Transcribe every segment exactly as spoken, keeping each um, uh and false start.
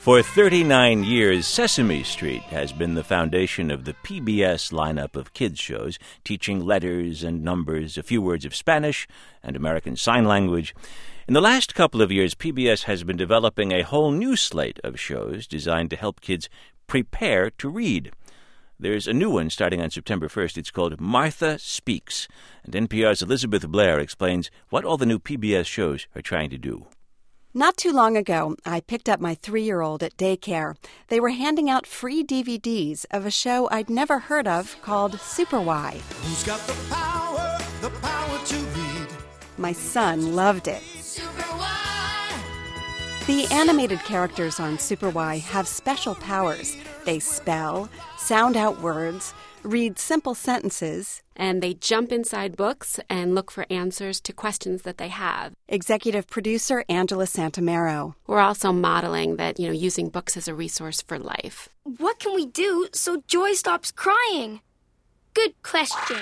For thirty-nine years, Sesame Street has been the foundation of the P B S lineup of kids shows, teaching letters and numbers, a few words of Spanish, and American Sign Language. In the last couple of years, P B S has been developing a whole new slate of shows designed to help kids prepare to read. There's a new one starting on September first. It's called Martha Speaks, and N P R's Elizabeth Blair explains what all the new P B S shows are trying to do. Not too long ago, I picked up my three-year-old at daycare. They were handing out free D V Ds of a show I'd never heard of called Super Why. Who's got the power, the power to read? My son loved it. Super Why! The animated characters on Super Why have special powers. They spell, sound out words, read simple sentences, and they jump inside books and look for answers to questions that they have. Executive producer Angela Santamero. We're also modeling that, you know, using books as a resource for life. What can we do so Joy stops crying? Good question.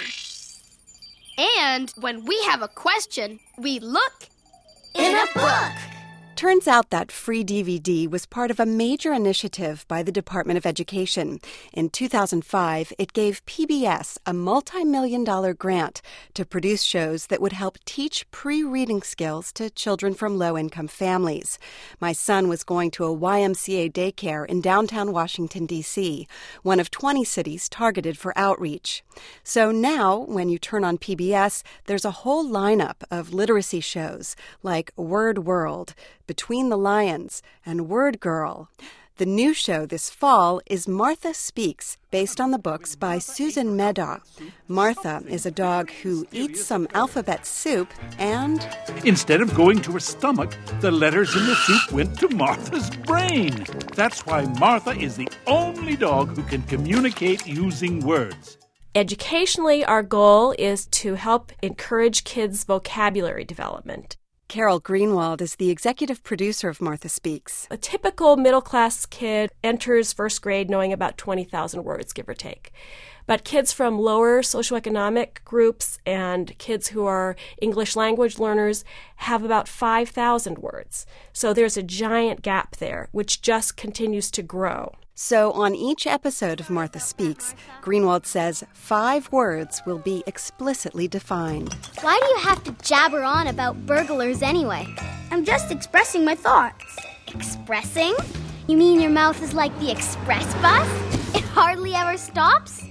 And when we have a question, we look in a book. Turns out that free D V D was part of a major initiative by the Department of Education. In two thousand five, it gave P B S a multi-million dollar grant to produce shows that would help teach pre-reading skills to children from low-income families. My son was going to a Y M C A daycare in downtown Washington, D C, one of twenty cities targeted for outreach. So now, when you turn on P B S, there's a whole lineup of literacy shows like Word World, Between the Lions, and Word Girl. The new show this fall is Martha Speaks, based on the books by Susan Medaw. Martha is a dog who eats some alphabet soup and... Instead of going to her stomach, the letters in the soup went to Martha's brain. That's why Martha is the only dog who can communicate using words. Educationally, our goal is to help encourage kids' vocabulary development. Carol Greenwald is the executive producer of Martha Speaks. A typical middle-class kid enters first grade knowing about twenty thousand words, give or take. But kids from lower socioeconomic groups and kids who are English language learners have about five thousand words. So there's a giant gap there, which just continues to grow. So on each episode of Martha Speaks, Greenwald says five words will be explicitly defined. Why do you have to jabber on about burglars anyway? I'm just expressing my thoughts. Expressing? You mean your mouth is like the express bus? It hardly ever stops?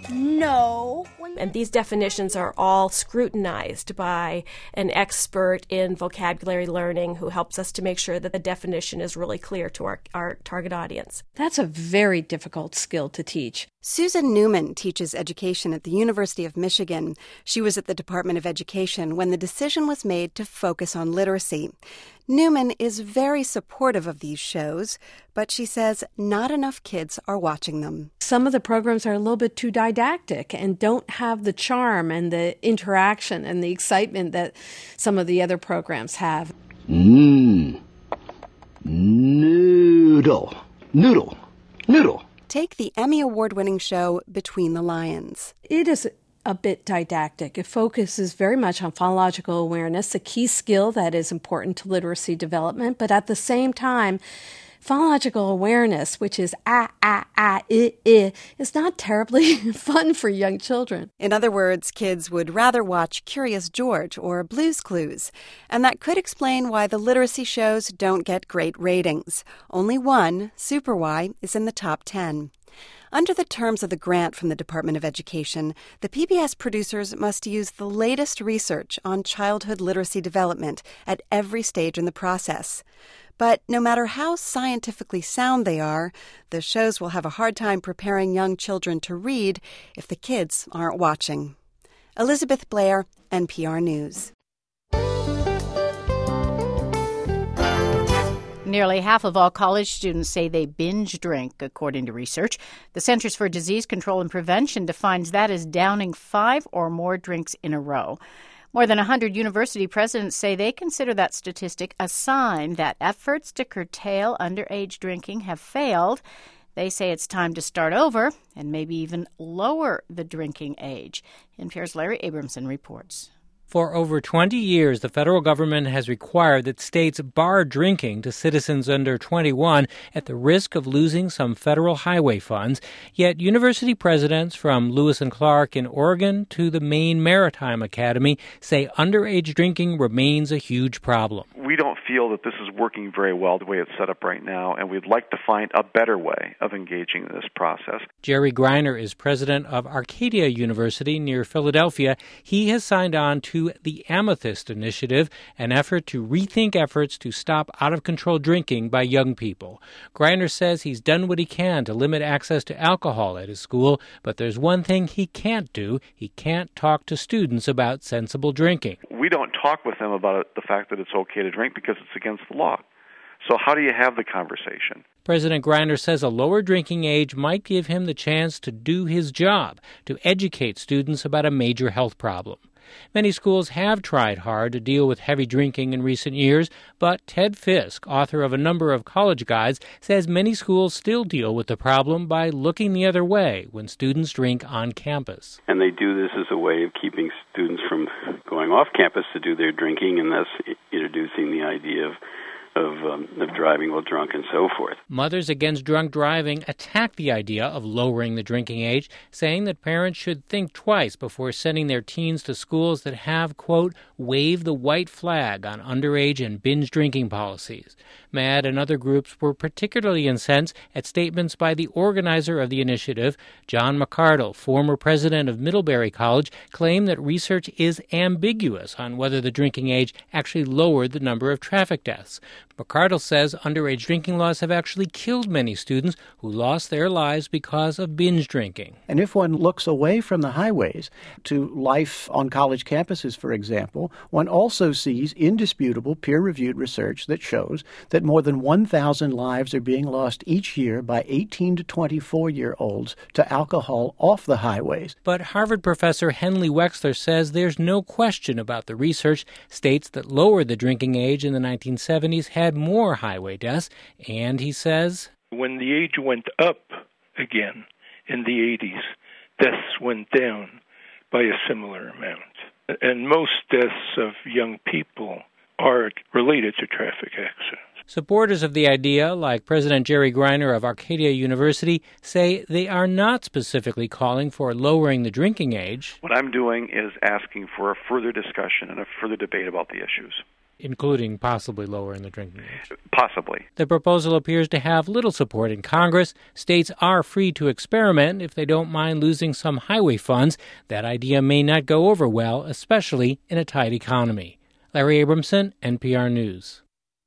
No. And these definitions are all scrutinized by an expert in vocabulary learning who helps us to make sure that the definition is really clear to our, our target audience. That's a very difficult skill to teach. Susan Newman teaches education at the University of Michigan. She was at the Department of Education when the decision was made to focus on literacy. Newman is very supportive of these shows, but she says not enough kids are watching them. Some of the programs are a little bit too didactic and don't have the charm and the interaction and the excitement that some of the other programs have. Mmm. Noodle. Noodle. Noodle. Take the Emmy Award-winning show Between the Lions. It is a bit didactic. It focuses very much on phonological awareness, a key skill that is important to literacy development, but at the same time, phonological awareness, which is ah, ah, ah, I, I, is not terribly fun for young children. In other words, kids would rather watch Curious George or Blue's Clues. And that could explain why the literacy shows don't get great ratings. Only one, Super Why, is in the top ten. Under the terms of the grant from the Department of Education, the P B S producers must use the latest research on childhood literacy development at every stage in the process. But no matter how scientifically sound they are, the shows will have a hard time preparing young children to read if the kids aren't watching. Elizabeth Blair, N P R News. Nearly half of all college students say they binge drink, according to research. The Centers for Disease Control and Prevention defines that as downing five or more drinks in a row. More than one hundred university presidents say they consider that statistic a sign that efforts to curtail underage drinking have failed. They say it's time to start over and maybe even lower the drinking age. N P R's Larry Abramson reports. For over twenty years, the federal government has required that states bar drinking to citizens under twenty-one at the risk of losing some federal highway funds. Yet university presidents from Lewis and Clark in Oregon to the Maine Maritime Academy say underage drinking remains a huge problem. We don't feel that this is working very well the way it's set up right now, and we'd like to find a better way of engaging in this process. Jerry Greiner is president of Arcadia University near Philadelphia. He has signed on to the Amethyst Initiative, an effort to rethink efforts to stop out-of-control drinking by young people. Greiner says he's done what he can to limit access to alcohol at his school, but there's one thing he can't do. He can't talk to students about sensible drinking. We don't talk with them about the fact that it's okay to drink because it's against the law. So how do you have the conversation? President Greiner says a lower drinking age might give him the chance to do his job, to educate students about a major health problem. Many schools have tried hard to deal with heavy drinking in recent years, but Ted Fisk, author of a number of college guides, says many schools still deal with the problem by looking the other way when students drink on campus. And they do this as a way of keeping students from going off campus to do their drinking, and thus introducing the idea of Of, um, of driving while drunk and so forth. Mothers Against Drunk Driving attack the idea of lowering the drinking age, saying that parents should think twice before sending their teens to schools that have, quote, waved the white flag on underage and binge drinking policies. MAD and other groups were particularly incensed at statements by the organizer of the initiative. John McCardle, former president of Middlebury College, claimed that research is ambiguous on whether the drinking age actually lowered the number of traffic deaths. McCardle says underage drinking laws have actually killed many students who lost their lives because of binge drinking. And if one looks away from the highways to life on college campuses, for example, one also sees indisputable peer-reviewed research that shows that more than one thousand lives are being lost each year by eighteen to twenty-four-year-olds to alcohol off the highways. But Harvard professor Henley Wexler says there's no question about the research. States that lowered the drinking age in the nineteen seventies had more highway deaths, and he says, when the age went up again in the eighties, deaths went down by a similar amount. And most deaths of young people are related to traffic accidents. Supporters of the idea, like President Jerry Greiner of Arcadia University, say they are not specifically calling for lowering the drinking age. What I'm doing is asking for a further discussion and a further debate about the issues. Including possibly lowering the drinking age. Possibly. The proposal appears to have little support in Congress. States are free to experiment if they don't mind losing some highway funds. That idea may not go over well, especially in a tight economy. Larry Abramson, N P R News.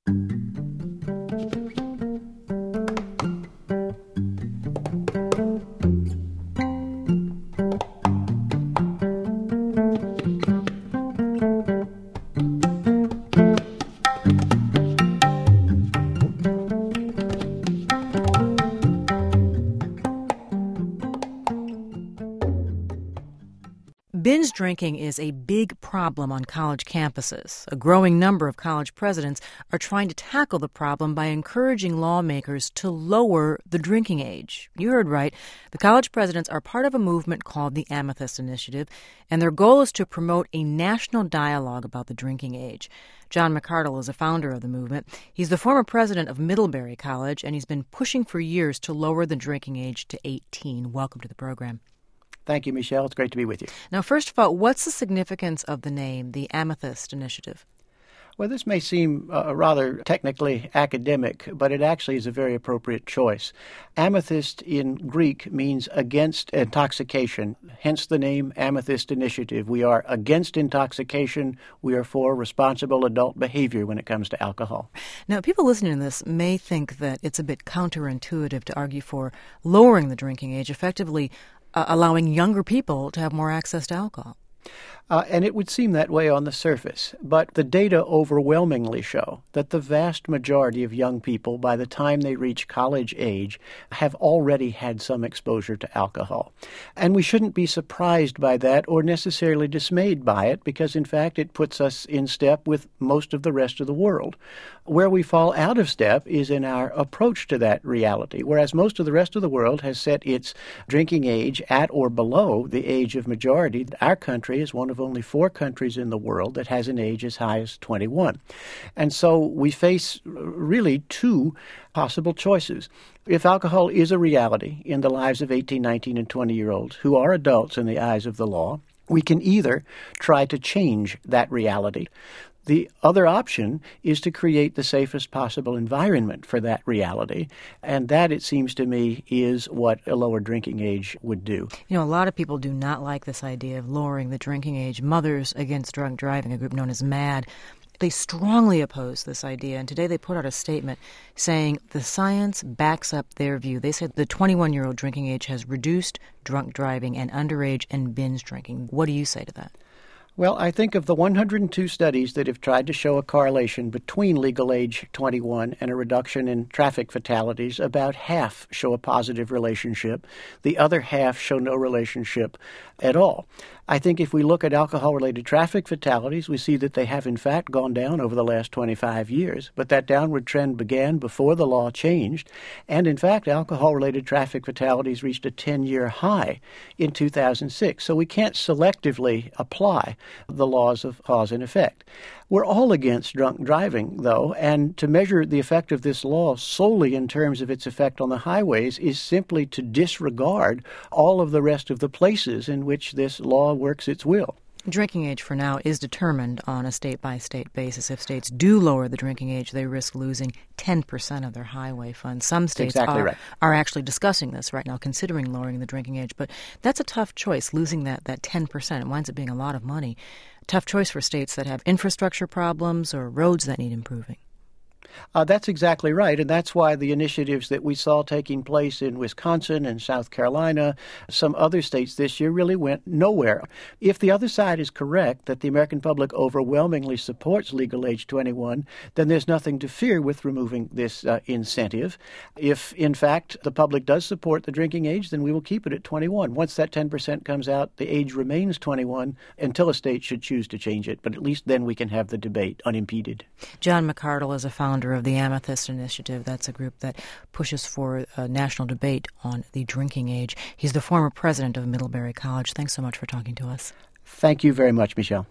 Binge drinking is a big problem on college campuses. A growing number of college presidents are trying to tackle the problem by encouraging lawmakers to lower the drinking age. You heard right. The college presidents are part of a movement called the Amethyst Initiative, and their goal is to promote a national dialogue about the drinking age. John McCardle is a founder of the movement. He's the former president of Middlebury College, and he's been pushing for years to lower the drinking age to eighteen. Welcome to the program. Thank you, Michelle. It's great to be with you. Now, first of all, what's the significance of the name, the Amethyst Initiative? Well, this may seem uh, rather technically academic, but it actually is a very appropriate choice. Amethyst in Greek means against intoxication, hence the name Amethyst Initiative. We are against intoxication. We are for responsible adult behavior when it comes to alcohol. Now, people listening to this may think that it's a bit counterintuitive to argue for lowering the drinking age, effectively uh, allowing younger people to have more access to alcohol. Uh, and it would seem that way on the surface, but the data overwhelmingly show that the vast majority of young people, by the time they reach college age, have already had some exposure to alcohol. And we shouldn't be surprised by that or necessarily dismayed by it, because in fact it puts us in step with most of the rest of the world. Where we fall out of step is in our approach to that reality, whereas most of the rest of the world has set its drinking age at or below the age of majority. Our country country is one of only four countries in the world that has an age as high as twenty-one. And so we face really two possible choices. If alcohol is a reality in the lives of eighteen, nineteen, and twenty-year-olds who are adults in the eyes of the law, we can either try to change that reality. The other option is to create the safest possible environment for that reality, and that, it seems to me, is what a lower drinking age would do. You know, a lot of people do not like this idea of lowering the drinking age. Mothers Against Drunk Driving, a group known as MAD, they strongly oppose this idea, and today they put out a statement saying the science backs up their view. They said the twenty-one-year-old drinking age has reduced drunk driving and underage and binge drinking. What do you say to that? Well, I think of the one hundred two studies that have tried to show a correlation between legal age twenty-one and a reduction in traffic fatalities, about half show a positive relationship. The other half show no relationship at all. I think if we look at alcohol-related traffic fatalities, we see that they have in fact gone down over the last twenty-five years, but that downward trend began before the law changed, and in fact alcohol-related traffic fatalities reached a ten-year high in two thousand six, so we can't selectively apply the laws of cause and effect. We're all against drunk driving, though, and to measure the effect of this law solely in terms of its effect on the highways is simply to disregard all of the rest of the places in which this law works its will. Drinking age for now is determined on a state-by-state basis. If states do lower the drinking age, they risk losing ten percent of their highway funds. Some states exactly are, right. are actually discussing this right now, considering lowering the drinking age. But that's a tough choice, losing that, that ten percent. It winds up being a lot of money. Tough choice for states that have infrastructure problems or roads that need improving. Uh, that's exactly right, and that's why the initiatives that we saw taking place in Wisconsin and South Carolina, some other states this year, really went nowhere. If the other side is correct, that the American public overwhelmingly supports legal age twenty-one, then there's nothing to fear with removing this uh, incentive. If, in fact, the public does support the drinking age, then we will keep it at twenty-one. Once that ten percent comes out, the age remains twenty-one until a state should choose to change it, but at least then we can have the debate unimpeded. John McArdle is a founder of the Amethyst Initiative. That's a group that pushes for a national debate on the drinking age. He's the former president of Middlebury College. Thanks so much for talking to us. Thank you very much, Michelle.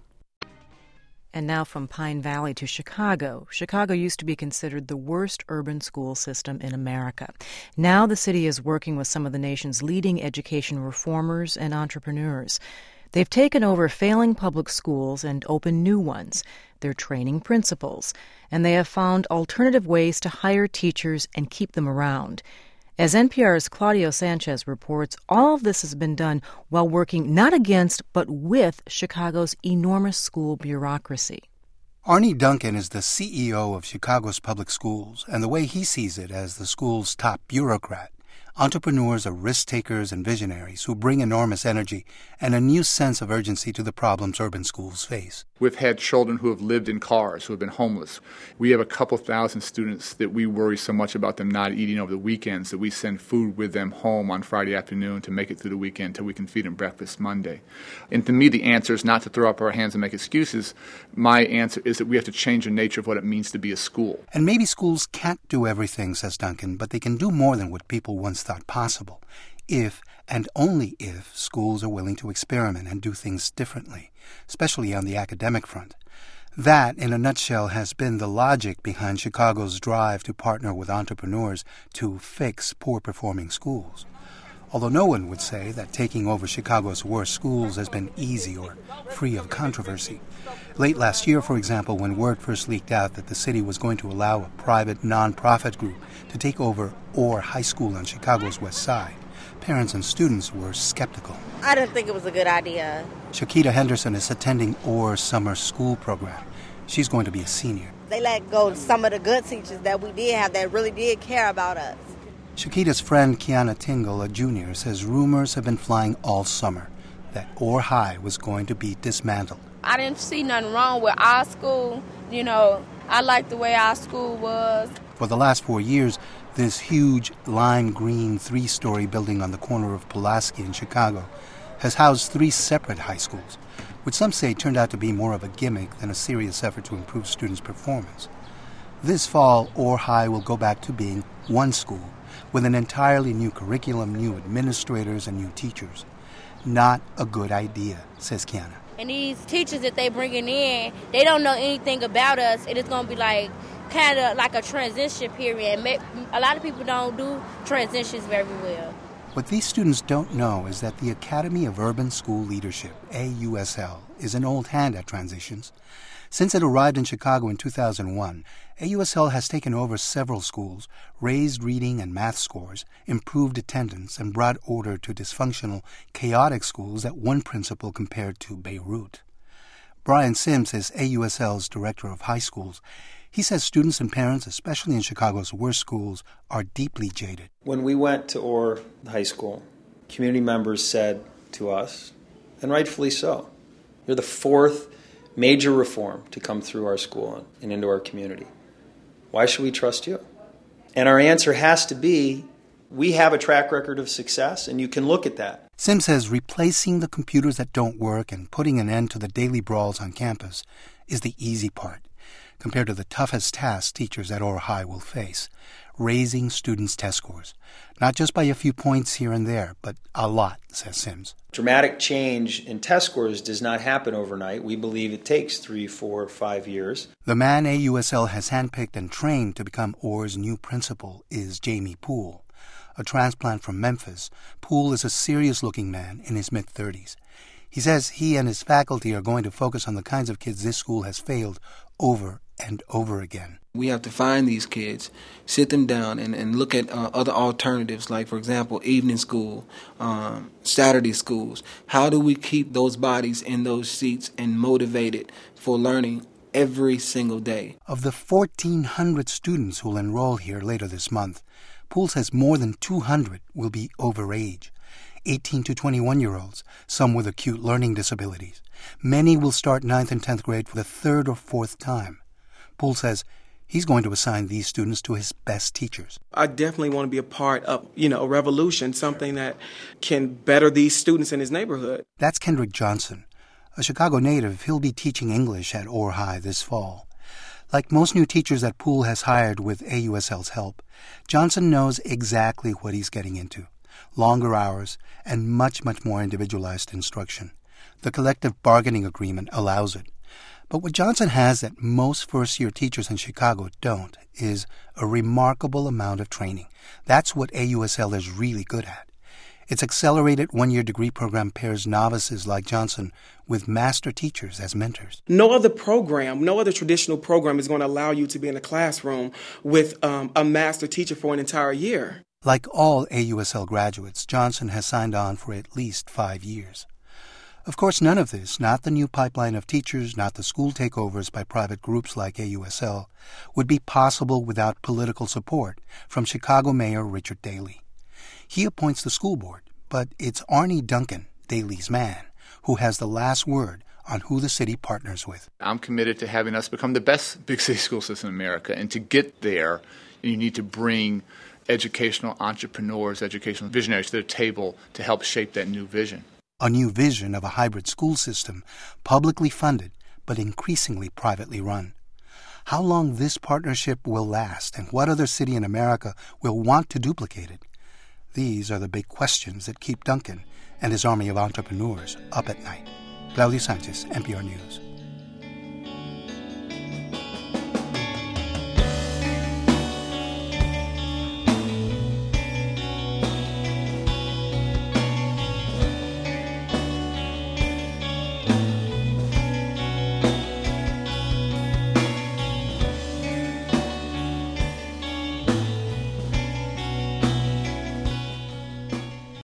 And now from Pine Valley to Chicago. Chicago used to be considered the worst urban school system in America. Now the city is working with some of the nation's leading education reformers and entrepreneurs. They've taken over failing public schools and opened new ones. They're training principals, and they have found alternative ways to hire teachers and keep them around. As N P R's Claudio Sanchez reports, all of this has been done while working not against but with Chicago's enormous school bureaucracy. Arnie Duncan is the C E O of Chicago's public schools, and the way he sees it as the school's top bureaucrat. Entrepreneurs are risk-takers and visionaries who bring enormous energy and a new sense of urgency to the problems urban schools face. We've had children who have lived in cars, who have been homeless. We have a couple thousand students that we worry so much about them not eating over the weekends that we send food with them home on Friday afternoon to make it through the weekend until we can feed them breakfast Monday. And to me, the answer is not to throw up our hands and make excuses. My answer is that we have to change the nature of what it means to be a school. And maybe schools can't do everything, says Duncan, but they can do more than what people once thought possible, if and only if schools are willing to experiment and do things differently, especially on the academic front. That, in a nutshell, has been the logic behind Chicago's drive to partner with entrepreneurs to fix poor-performing schools. Although no one would say that taking over Chicago's worst schools has been easy or free of controversy. Late last year, for example, when word first leaked out that the city was going to allow a private non-profit group to take over Orr High School on Chicago's west side, parents and students were skeptical. I didn't think it was a good idea. Shakita Henderson is attending Orr's summer school program. She's going to be a senior. They let go some of the good teachers that we did have that really did care about us. Shakita's friend Kiana Tingle, a junior, says rumors have been flying all summer that Orr High was going to be dismantled. I didn't see nothing wrong with our school. You know, I liked the way our school was. For the last four years, this huge lime green three-story building on the corner of Pulaski in Chicago has housed three separate high schools, which some say turned out to be more of a gimmick than a serious effort to improve students' performance. This fall, Orr High will go back to being one school, with an entirely new curriculum, new administrators, and new teachers. Not a good idea, says Kiana. And these teachers that they bringing in, they don't know anything about us. It is going to be like kind of like a transition period. A lot of people don't do transitions very well. What these students don't know is that the Academy of Urban School Leadership, A U S L, is an old hand at transitions. Since it arrived in Chicago in two thousand one, A U S L has taken over several schools, raised reading and math scores, improved attendance, and brought order to dysfunctional, chaotic schools that one principal compared to Beirut. Brian Sims is A U S L's director of high schools. He says students and parents, especially in Chicago's worst schools, are deeply jaded. When we went to Orr High School, community members said to us, and rightfully so, you're the fourth major reform to come through our school and into our community. Why should we trust you? And our answer has to be, we have a track record of success, and you can look at that. Sims says replacing the computers that don't work and putting an end to the daily brawls on campus is the easy part, compared to the toughest task teachers at Orr High will face, raising students' test scores. Not just by a few points here and there, but a lot, says Sims. Dramatic change in test scores does not happen overnight. We believe it takes three, four, five years. The man A U S L has handpicked and trained to become Orr's new principal is Jamie Poole. A transplant from Memphis, Poole is a serious-looking man in his mid-thirties. He says he and his faculty are going to focus on the kinds of kids this school has failed over and over again. We have to find these kids, sit them down, and, and look at uh, other alternatives, like, for example, evening school, um, Saturday schools. How do we keep those bodies in those seats and motivated for learning every single day? Of the fourteen hundred students who will enroll here later this month, Poole says more than two hundred will be over age. eighteen to twenty-one-year-olds, some with acute learning disabilities. Many will start ninth and tenth grade for the third or fourth time. Poole says he's going to assign these students to his best teachers. I definitely want to be a part of, you know, a revolution, something that can better these students in his neighborhood. That's Kendrick Johnson. A Chicago native, he'll be teaching English at Orr High this fall. Like most new teachers that Poole has hired with A U S L's help, Johnson knows exactly what he's getting into. Longer hours, and much, much more individualized instruction. The collective bargaining agreement allows it. But what Johnson has that most first-year teachers in Chicago don't is a remarkable amount of training. That's what A U S L is really good at. Its accelerated one-year degree program pairs novices like Johnson with master teachers as mentors. No other program, no other traditional program is going to allow you to be in a classroom with um, a master teacher for an entire year. Like all A U S L graduates, Johnson has signed on for at least five years. Of course, none of this, not the new pipeline of teachers, not the school takeovers by private groups like A U S L, would be possible without political support from Chicago Mayor Richard Daley. He appoints the school board, but it's Arne Duncan, Daley's man, who has the last word on who the city partners with. I'm committed to having us become the best big city school system in America, and to get there, you need to bring educational entrepreneurs, educational visionaries to the table to help shape that new vision. A new vision of a hybrid school system, publicly funded, but increasingly privately run. How long this partnership will last, and what other city in America will want to duplicate it? These are the big questions that keep Duncan and his army of entrepreneurs up at night. Claudio Sanchez, N P R News.